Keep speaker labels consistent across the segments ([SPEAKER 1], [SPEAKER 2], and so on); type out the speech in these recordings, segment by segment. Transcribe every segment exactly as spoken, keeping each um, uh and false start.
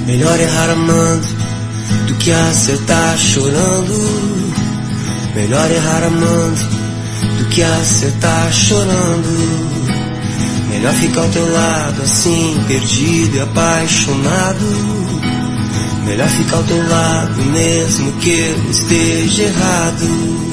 [SPEAKER 1] Melhor errar amando do que acertar chorando. Melhor errar amando do que acertar chorando. Melhor ficar ao teu lado assim, perdido e apaixonado. Melhor ficar ao teu lado mesmo que eu esteja errado.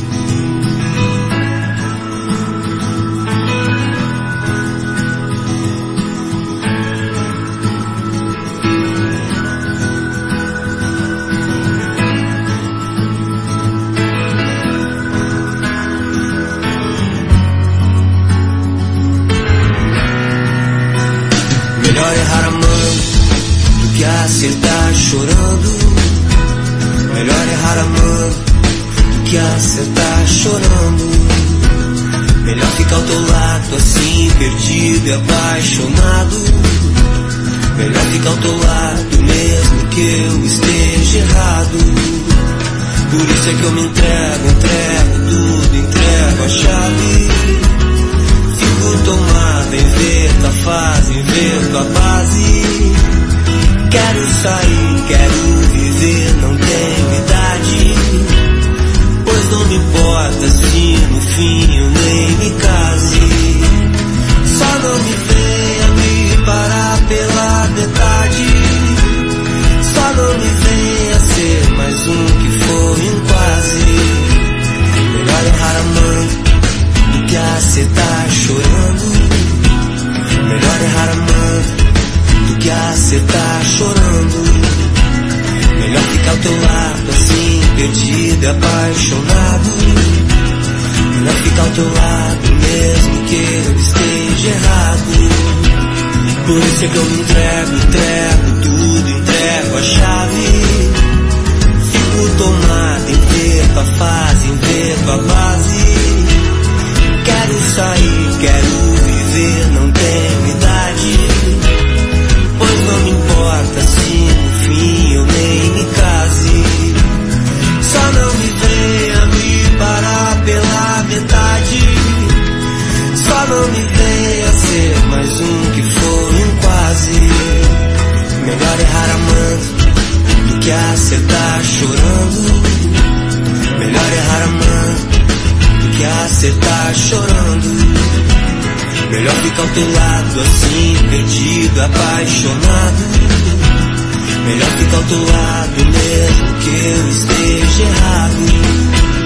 [SPEAKER 1] Melhor errar amando do que acertar chorando. Melhor errar amando do que acertar chorando. Melhor ficar ao teu lado assim, perdido e apaixonado. Melhor ficar ao teu lado mesmo que eu esteja errado. Por isso é que eu me entrego, entrego tudo, entrego a chave. Fico tomado, invento a fase, invento a base. Quero sair, quero viver, não tenho idade. Pois não me importa se no fim eu nem me case. Só não me venha me parar pela metade. Só não me venha ser mais um que foi um quase. Melhor errar amando do que acertar chorando. Melhor errar amando do que acertar chorando. Melhor ficar ao teu lado assim, perdido e apaixonado. Melhor ficar ao teu lado mesmo que eu esteja errado. Por isso é que eu me entrego, entrego tudo, entrego a chave. Fico tomado, invento a fase, invento a base. Quero sair, quero viver, não tenho idade. Pois não me importa se no fim eu nem me case. Só não me venha me parar pela metade. Só não me venha ser mais um que foi um quase. Melhor errar amando do que acertar chorando. Melhor errar amando do que acertar chorando. Melhor ficar ao teu lado assim, perdido, apaixonado. Melhor ficar ao teu lado mesmo que eu esteja errado.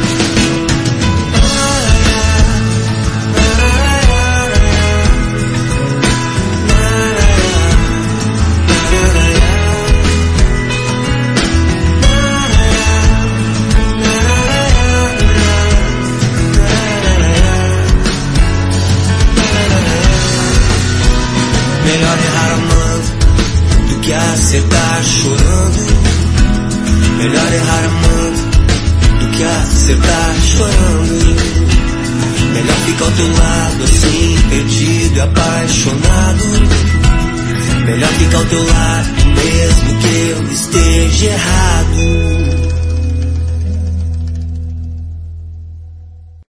[SPEAKER 1] Melhor errar amando do que acertar chorando. Melhor errar amando do que acertar chorando. Melhor ficar ao teu lado assim, perdido e apaixonado. Melhor ficar ao teu lado mesmo que eu esteja errado.